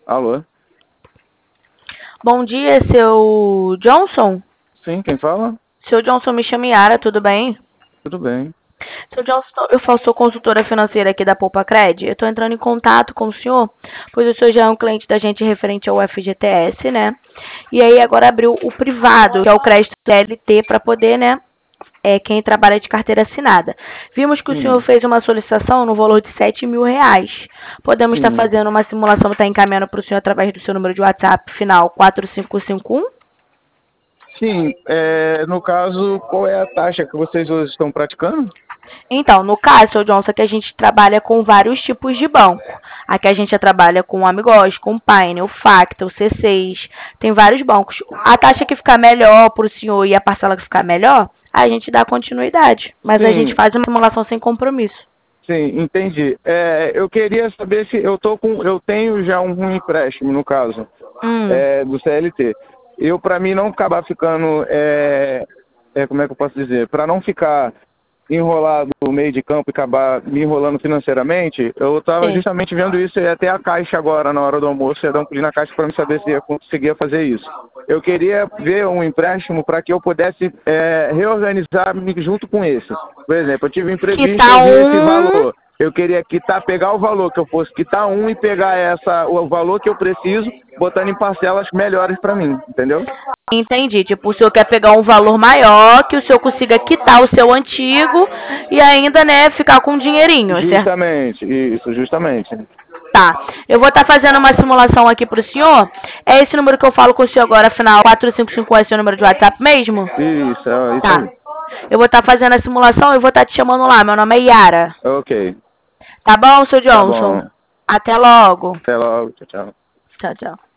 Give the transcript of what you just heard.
Alô? Bom dia, seu Johnson? Sim, quem fala? Seu Johnson, me chama Yara, tudo bem? Tudo bem. Seu Johnson, eu sou consultora financeira aqui da Poupa Cred. Eu estou entrando em contato com o senhor, pois o senhor já é um cliente da gente referente ao FGTS, né? E aí agora abriu o privado, que é o crédito CLT, para poder, né? Quem trabalha de carteira assinada. Vimos que o senhor fez uma solicitação no valor de R$ 7.000. Podemos estar Sim. fazendo uma simulação, está encaminhando para o senhor através do seu número de WhatsApp final 4551? Sim, no caso, qual é a taxa que vocês hoje estão praticando? Então, no caso, seu Johnson, que a gente trabalha com vários tipos de banco. Aqui a gente já trabalha com o Amigos, com o Paine, o Facta, o C6. Tem vários bancos. A taxa que ficar melhor para o senhor e a parcela que ficar melhor, a gente dá continuidade. Mas a gente Sim, faz uma simulação sem compromisso. sim, entendi. Eu queria saber se eu tenho já um empréstimo, no caso, do CLT. Para mim não acabar ficando, como é que eu posso dizer? Para não ficar enrolado no meio de campo e acabar me enrolando financeiramente, eu estava Sim. justamente vendo isso e até a Caixa agora, na hora do almoço, ia dar um pulinho na Caixa para me saber se eu conseguia fazer isso. Eu queria ver um empréstimo para que eu pudesse reorganizar junto com esse. Por exemplo, eu tive um imprevisto, eu vi esse valor. Eu queria pegar o valor que eu fosse quitar um e pegar o valor que eu preciso, botando em parcelas melhores para mim, entendeu? Entendi. Tipo, o senhor quer pegar um valor maior, que o senhor consiga quitar o seu antigo e ainda, né, ficar com um dinheirinho, certo? Justamente, isso, justamente. Tá. Eu vou estar fazendo uma simulação aqui pro senhor. É esse número que eu falo com o senhor agora, afinal, 4551 é seu número de WhatsApp mesmo? Isso, é isso Tá. aí. Eu vou estar fazendo a simulação e vou estar te chamando lá. Meu nome é Yara. Ok, Tá bom, seu tá Johnson? bom. Até logo. Até logo, tchau, tchau. Tchau, tchau.